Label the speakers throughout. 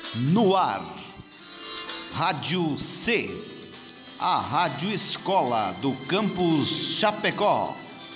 Speaker 1: No ar, Rádio C, a Rádio Escola do Campus Chapecó.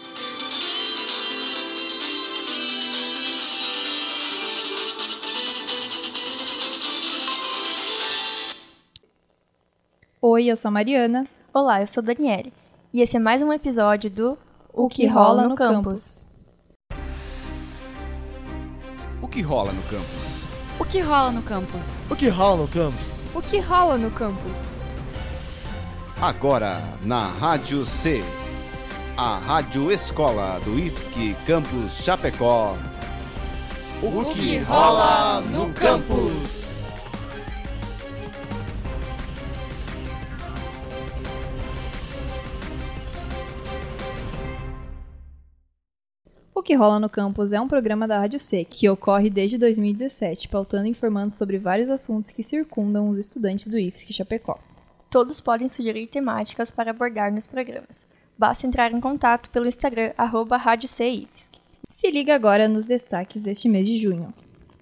Speaker 2: Oi, eu sou a Mariana.
Speaker 3: Olá, eu sou a Daniele. E esse é mais um episódio do
Speaker 2: O que rola no campus.
Speaker 1: O que rola no campus?
Speaker 4: O que rola no campus?
Speaker 5: O que rola no campus?
Speaker 6: O que rola no campus?
Speaker 1: Agora, na Rádio C, a Rádio Escola do IFSC Campus Chapecó.
Speaker 6: O que rola no campus?
Speaker 2: O que rola no campus é um programa da Rádio C, que ocorre desde 2017, pautando e informando sobre vários assuntos que circundam os estudantes do IFSC Chapecó.
Speaker 3: Todos podem sugerir temáticas para abordar nos programas. Basta entrar em contato pelo Instagram, @RádioCIFSC.
Speaker 2: Se liga agora nos destaques deste mês de junho.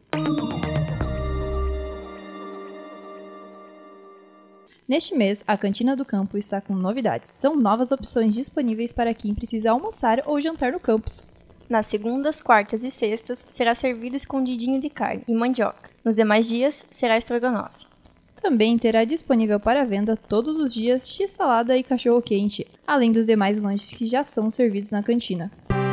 Speaker 2: Neste mês, a Cantina do Campus está com novidades. São novas opções disponíveis para quem precisa almoçar ou jantar no campus.
Speaker 3: Nas segundas, quartas e sextas, será servido escondidinho de carne e mandioca. Nos demais dias, será estrogonofe.
Speaker 2: Também terá disponível para venda todos os dias x-salada e cachorro-quente, além dos demais lanches que já são servidos na cantina.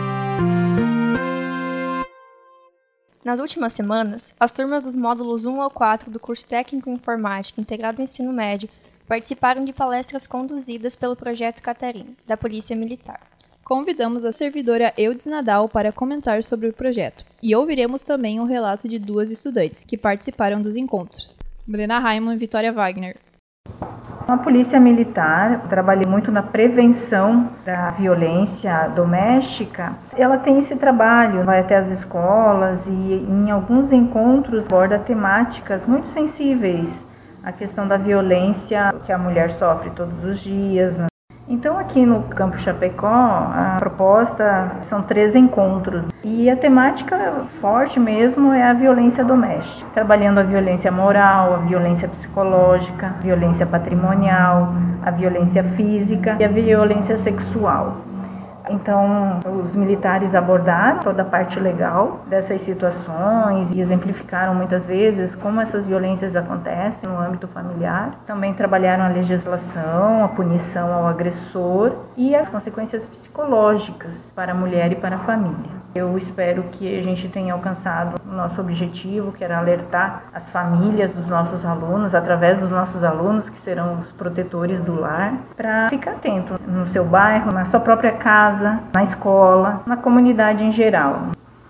Speaker 3: Nas últimas semanas, as turmas dos módulos 1 ao 4 do curso técnico em informática integrado ao ensino médio participaram de palestras conduzidas pelo Projeto Catarina, da Polícia Militar.
Speaker 2: Convidamos a servidora Eudes Nadal para comentar sobre o projeto, e ouviremos também o relato de duas estudantes que participaram dos encontros, Brena Raimon e Vitória Wagner.
Speaker 7: A Polícia Militar trabalha muito na prevenção da violência doméstica. Ela tem esse trabalho, vai até as escolas e em alguns encontros aborda temáticas muito sensíveis, a questão da violência que a mulher sofre todos os dias. Então aqui no Campus Chapecó, a proposta são 3 encontros e a temática forte mesmo é a violência doméstica, trabalhando a violência moral, a violência psicológica, a violência patrimonial, a violência física e a violência sexual. Então, os militares abordaram toda a parte legal dessas situações e exemplificaram muitas vezes como essas violências acontecem no âmbito familiar. Também trabalharam a legislação, a punição ao agressor e as consequências psicológicas para a mulher e para a família. Eu espero que a gente tenha alcançado o nosso objetivo, que era alertar as famílias dos nossos alunos, através dos nossos alunos, que serão os protetores do lar, para ficar atento no seu bairro, na sua própria casa, na escola, na comunidade em geral.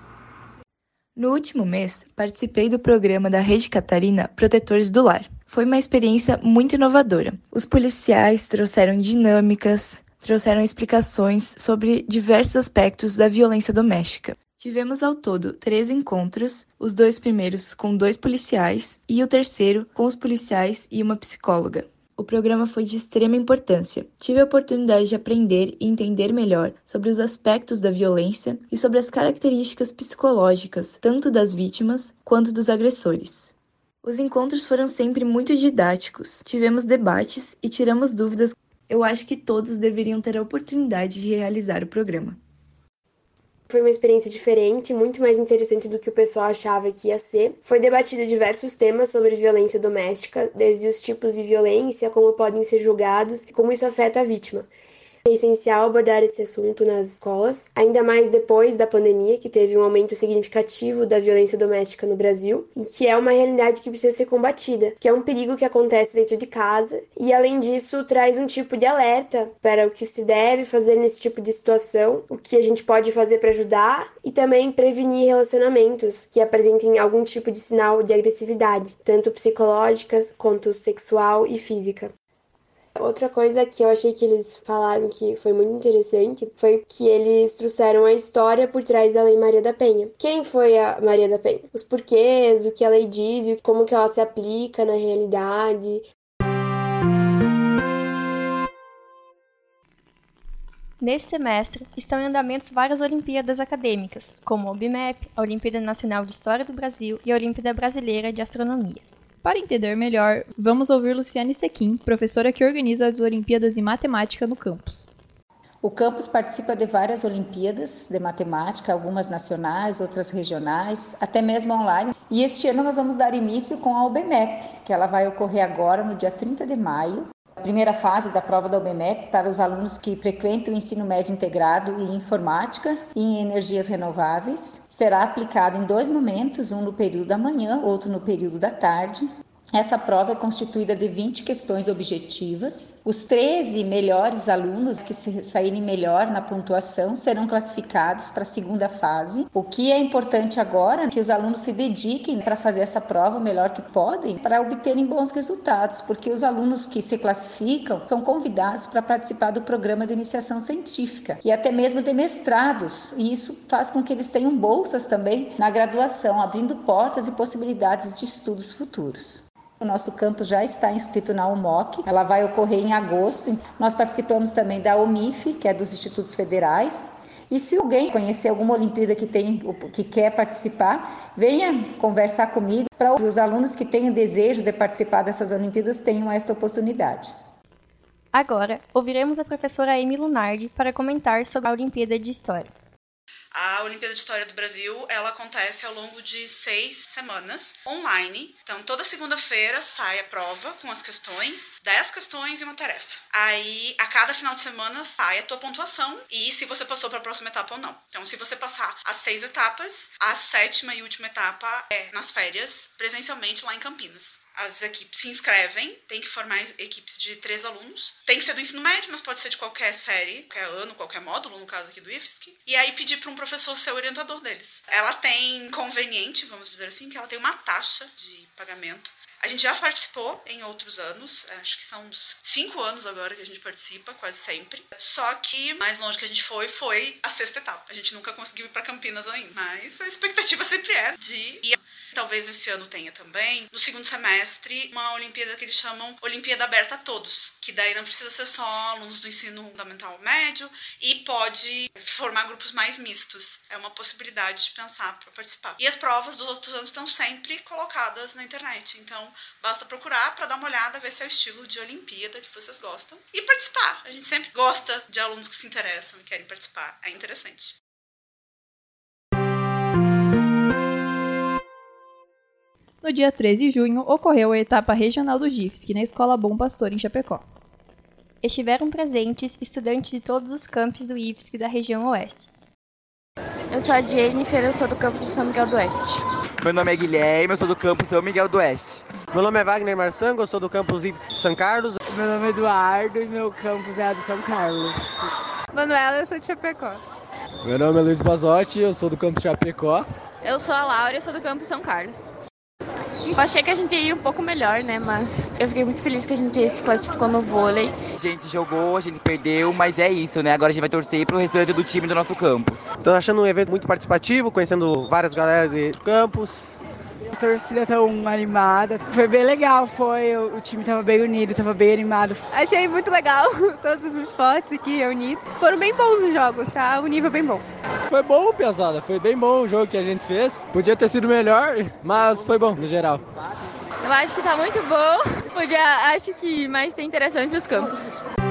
Speaker 4: No último mês, participei do programa da Rede Catarina Protetores do Lar. Foi uma experiência muito inovadora. Os policiais trouxeram dinâmicas, trouxeram explicações sobre diversos aspectos da violência doméstica. Tivemos ao todo 3 encontros, os 2 primeiros com 2 policiais e o terceiro com os policiais e uma psicóloga. O programa foi de extrema importância. Tive a oportunidade de aprender e entender melhor sobre os aspectos da violência e sobre as características psicológicas, tanto das vítimas quanto dos agressores. Os encontros foram sempre muito didáticos, tivemos debates e tiramos dúvidas. Eu acho que todos deveriam ter a oportunidade de realizar o programa.
Speaker 8: Foi uma experiência diferente, muito mais interessante do que o pessoal achava que ia ser. Foi debatido diversos temas sobre violência doméstica, desde os tipos de violência, como podem ser julgados e como isso afeta a vítima. É essencial abordar esse assunto nas escolas, ainda mais depois da pandemia, que teve um aumento significativo da violência doméstica no Brasil, e que é uma realidade que precisa ser combatida, que é um perigo que acontece dentro de casa, e além disso traz um tipo de alerta para o que se deve fazer nesse tipo de situação, o que a gente pode fazer para ajudar, e também prevenir relacionamentos que apresentem algum tipo de sinal de agressividade, tanto psicológica quanto sexual e física. Outra coisa que eu achei que eles falaram que foi muito interessante foi que eles trouxeram a história por trás da Lei Maria da Penha. Quem foi a Maria da Penha? Os porquês, o que a lei diz e como que ela se aplica na realidade.
Speaker 3: Nesse semestre, estão em andamento várias Olimpíadas acadêmicas, como a OBMEP, a Olimpíada Nacional de História do Brasil e a Olimpíada Brasileira de Astronomia.
Speaker 2: Para entender melhor, vamos ouvir Luciane Sequim, professora que organiza as Olimpíadas de Matemática no campus.
Speaker 5: O campus participa de várias Olimpíadas de Matemática, algumas nacionais, outras regionais, até mesmo online. E este ano nós vamos dar início com a UBMEP, que ela vai ocorrer agora no dia 30 de maio. A primeira fase da prova da UBMEP para os alunos que frequentam o ensino médio integrado em informática e em energias renováveis será aplicada em 2 momentos, um no período da manhã, outro no período da tarde. Essa prova é constituída de 20 questões objetivas. Os 13 melhores alunos que saírem melhor na pontuação serão classificados para a segunda fase. O que é importante agora é que os alunos se dediquem para fazer essa prova o melhor que podem para obterem bons resultados, porque os alunos que se classificam são convidados para participar do programa de iniciação científica e até mesmo de mestrados. E isso faz com que eles tenham bolsas também na graduação, abrindo portas e possibilidades de estudos futuros. O nosso campus já está inscrito na UMOC, ela vai ocorrer em agosto. Nós participamos também da OMIF, que é dos Institutos Federais. E se alguém conhecer alguma Olimpíada que quer participar, venha conversar comigo para que os alunos que têm o desejo de participar dessas Olimpíadas tenham esta oportunidade.
Speaker 3: Agora, ouviremos a professora Amy Lunardi para comentar sobre a Olimpíada de História.
Speaker 9: A Olimpíada de História do Brasil, ela acontece ao longo de 6 semanas, online. Então, toda segunda-feira sai a prova com as questões, 10 questões e uma tarefa. Aí, a cada final de semana, sai a tua pontuação e se você passou para a próxima etapa ou não. Então, se você passar as 6 etapas, a 7ª e última etapa é nas férias, presencialmente lá em Campinas. As equipes se inscrevem, tem que formar equipes de 3 alunos. Tem que ser do ensino médio, mas pode ser de qualquer série, qualquer ano, qualquer módulo, no caso aqui do IFSC. E aí pedir para um professor ser orientador deles. Ela tem conveniente, vamos dizer assim, que ela tem uma taxa de pagamento. A gente já participou em outros anos, acho que são uns 5 anos agora que a gente participa, quase sempre. Só que mais longe que a gente foi a 6ª etapa. A gente nunca conseguiu ir para Campinas ainda, mas a expectativa sempre é de ir. Talvez esse ano tenha também, no segundo semestre, uma Olimpíada que eles chamam Olimpíada Aberta a Todos, que daí não precisa ser só alunos do ensino fundamental médio e pode formar grupos mais mistos. É uma possibilidade de pensar para participar. E as provas dos outros anos estão sempre colocadas na internet, então basta procurar para dar uma olhada, ver se é o estilo de Olimpíada que vocês gostam e participar. A gente sempre gosta de alunos que se interessam e querem participar, é interessante.
Speaker 2: No dia 13 de junho, ocorreu a etapa regional do GIFSC na Escola Bom Pastor, em Chapecó.
Speaker 3: Estiveram presentes estudantes de todos os campos do IFSC da região oeste.
Speaker 10: Eu sou a Jennifer, eu sou do campus de São Miguel do Oeste.
Speaker 11: Meu nome é Guilherme, eu sou do campus São Miguel do Oeste.
Speaker 12: Meu nome é Wagner Marçango, eu sou do campus IFSC São Carlos.
Speaker 13: Meu nome é Eduardo e meu campus é a do São Carlos.
Speaker 14: Manuela, eu sou de Chapecó.
Speaker 15: Meu nome é Luiz Bazotti, eu sou do campus Chapecó.
Speaker 16: Eu sou a Laura, eu sou do campus São Carlos.
Speaker 10: Eu achei que a gente ia um pouco melhor, né? Mas eu fiquei muito feliz que a gente se classificou no vôlei.
Speaker 11: A gente jogou, a gente perdeu, mas é isso, né? Agora a gente vai torcer pro restante do time do nosso campus.
Speaker 12: Tô achando um evento muito participativo, conhecendo várias galera do campus.
Speaker 13: A torcida tão animada. Foi bem legal, o time tava bem unido, tava bem animado.
Speaker 14: Achei muito legal todos os esportes aqui reunidos. Foram bem bons os jogos, tá? O nível bem bom.
Speaker 15: Foi bom, pesada, foi bem bom o jogo que a gente fez. Podia ter sido melhor, mas foi bom no geral.
Speaker 16: Eu acho que tá muito bom. Acho que mais tem interessante os campos.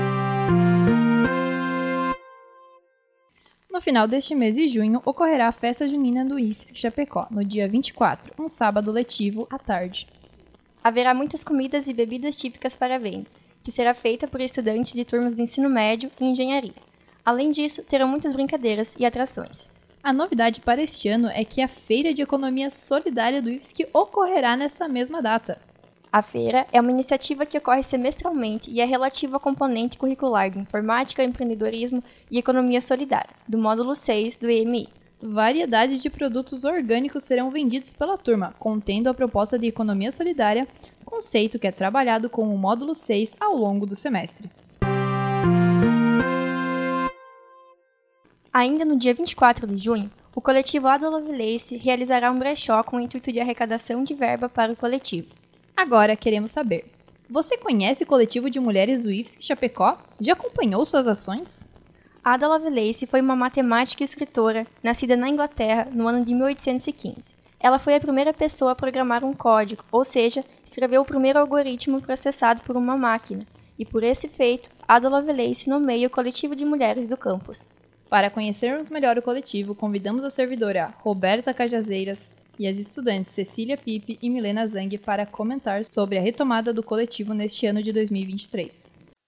Speaker 2: No final deste mês de junho, ocorrerá a festa junina do IFSC Chapecó, no dia 24, um sábado letivo, à tarde.
Speaker 3: Haverá muitas comidas e bebidas típicas para venda, que será feita por estudantes de turmas do ensino médio e engenharia. Além disso, terão muitas brincadeiras e atrações.
Speaker 2: A novidade para este ano é que a Feira de Economia Solidária do IFSC ocorrerá nessa mesma data.
Speaker 3: A feira é uma iniciativa que ocorre semestralmente e é relativa ao componente curricular de Informática, Empreendedorismo e Economia Solidária, do módulo 6 do EMI.
Speaker 2: Variedades de produtos orgânicos serão vendidos pela turma, contendo a proposta de Economia Solidária, conceito que é trabalhado com o módulo 6 ao longo do semestre.
Speaker 3: Ainda no dia 24 de junho, o coletivo Ada Lovelace realizará um brechó com o intuito de arrecadação de verba para o coletivo.
Speaker 2: Agora queremos saber, você conhece o coletivo de mulheres do IFSC Chapecó? Já acompanhou suas ações?
Speaker 3: Ada Lovelace foi uma matemática e escritora nascida na Inglaterra no ano de 1815. Ela foi a primeira pessoa a programar um código, ou seja, escreveu o primeiro algoritmo processado por uma máquina. E por esse feito, Ada Lovelace nomeia o coletivo de mulheres do campus.
Speaker 2: Para conhecermos melhor o coletivo, convidamos a servidora Roberta Cajazeiras e as estudantes Cecília Pipe e Milena Zang para comentar sobre a retomada do coletivo neste ano de 2023.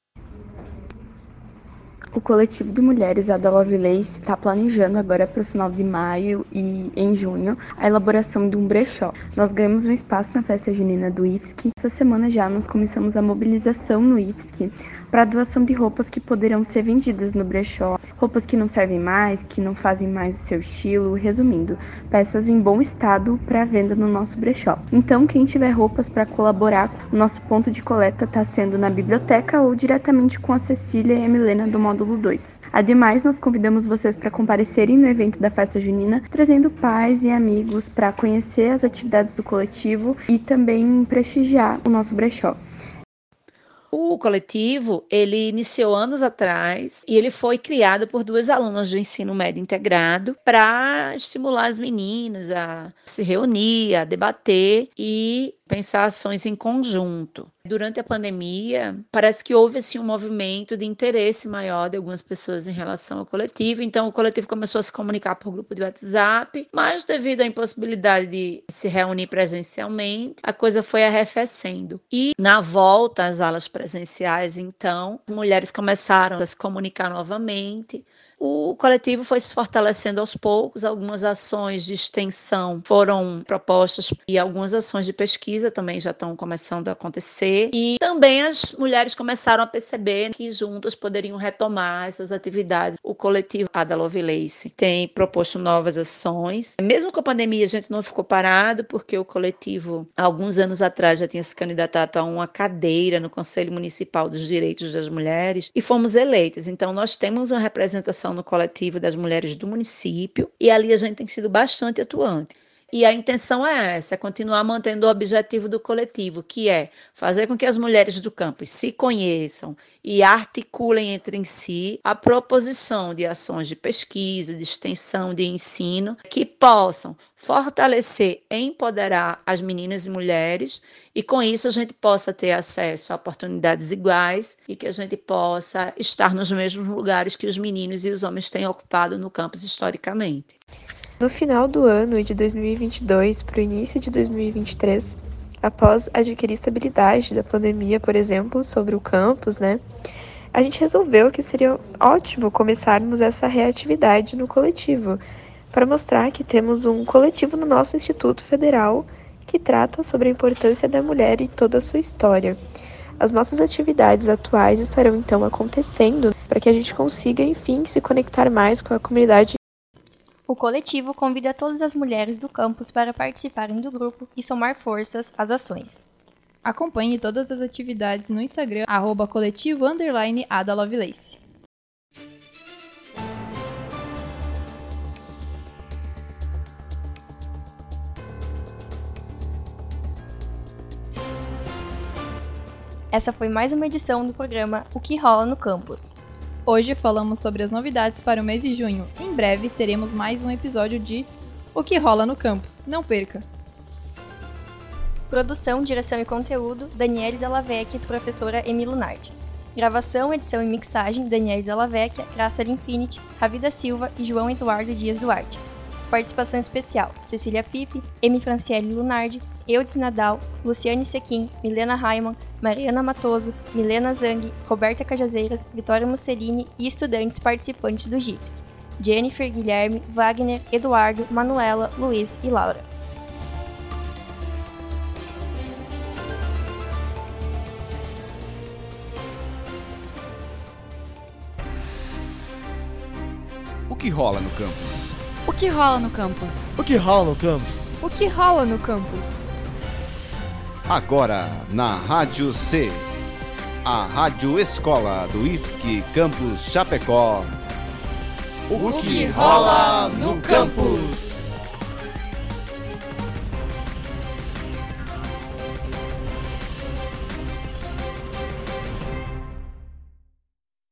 Speaker 4: O coletivo de mulheres Ada Lovelace está planejando agora para o final de maio e em junho a elaboração de um brechó. Nós ganhamos um espaço na festa junina do IFSC. Essa semana já nós começamos a mobilização no IFSC para a doação de roupas que poderão ser vendidas no brechó. Roupas que não servem mais, que não fazem mais o seu estilo. Resumindo, peças em bom estado para venda no nosso brechó. Então, quem tiver roupas para colaborar, o nosso ponto de coleta está sendo na biblioteca ou diretamente com a Cecília e a Milena do módulo 2. Ademais, nós convidamos vocês para comparecerem no evento da festa junina, trazendo pais e amigos para conhecer as atividades do coletivo e também prestigiar o nosso brechó.
Speaker 17: O coletivo, ele iniciou anos atrás e ele foi criado por 2 alunas do ensino médio integrado para estimular as meninas a se reunir, a debater e pensar ações em conjunto. Durante a pandemia, parece que houve assim, um movimento de interesse maior de algumas pessoas em relação ao coletivo, então o coletivo começou a se comunicar por grupo de WhatsApp, mas devido à impossibilidade de se reunir presencialmente, a coisa foi arrefecendo. E na volta às aulas presenciais, então, as mulheres começaram a se comunicar novamente. O coletivo foi se fortalecendo aos poucos, algumas ações de extensão foram propostas e algumas ações de pesquisa também já estão começando a acontecer. E também as mulheres começaram a perceber que juntas poderiam retomar essas atividades. O coletivo Ada Lovelace tem proposto novas ações. Mesmo com a pandemia, a gente não ficou parado, porque o coletivo, há alguns anos atrás, já tinha se candidatado a uma cadeira no Conselho Municipal dos Direitos das Mulheres e fomos eleitas. Então, nós temos uma representação no coletivo das mulheres do município e ali a gente tem sido bastante atuante. E a intenção é essa, é continuar mantendo o objetivo do coletivo, que é fazer com que as mulheres do campus se conheçam e articulem entre si a proposição de ações de pesquisa, de extensão, de ensino, que possam fortalecer e empoderar as meninas e mulheres, e com isso a gente possa ter acesso a oportunidades iguais e que a gente possa estar nos mesmos lugares que os meninos e os homens têm ocupado no campus historicamente.
Speaker 4: No final do ano de 2022 para o início de 2023, após adquirir estabilidade da pandemia, por exemplo, sobre o campus, a gente resolveu que seria ótimo começarmos essa reatividade no coletivo, para mostrar que temos um coletivo no nosso Instituto Federal que trata sobre a importância da mulher e toda a sua história. As nossas atividades atuais estarão então acontecendo para que a gente consiga, enfim, se conectar mais com a comunidade.
Speaker 3: O coletivo convida todas as mulheres do campus para participarem do grupo e somar forças às ações.
Speaker 2: Acompanhe todas as atividades no Instagram, @coletivo_Ada Lovelace.
Speaker 3: Essa foi mais uma edição do programa O que rola no campus.
Speaker 2: Hoje falamos sobre as novidades para o mês de junho. Em breve teremos mais um episódio de O que rola no campus. Não perca!
Speaker 3: Produção, direção e conteúdo, Daniele Della Vecchia e professora Emi Lunardi. Gravação, edição e mixagem, Daniele Della Vecchia, Graça Infinity, Ravi da Silva e João Eduardo Dias Duarte. Participação especial, Cecília Pipe, Emi Franciele Lunardi, Eudes Nadal, Luciane Sequim, Milena Raimann, Mariana Matoso, Milena Zang, Roberta Cajazeiras, Vitória Mussolini e estudantes participantes do GIFS, Jennifer, Guilherme, Wagner, Eduardo, Manuela, Luiz e Laura.
Speaker 1: O que rola no campus?
Speaker 6: O que rola no campus?
Speaker 18: O que rola no campus?
Speaker 6: O que rola no campus?
Speaker 1: Agora, na Rádio C, a Rádio Escola do IFSC Campus Chapecó.
Speaker 6: O que rola no campus?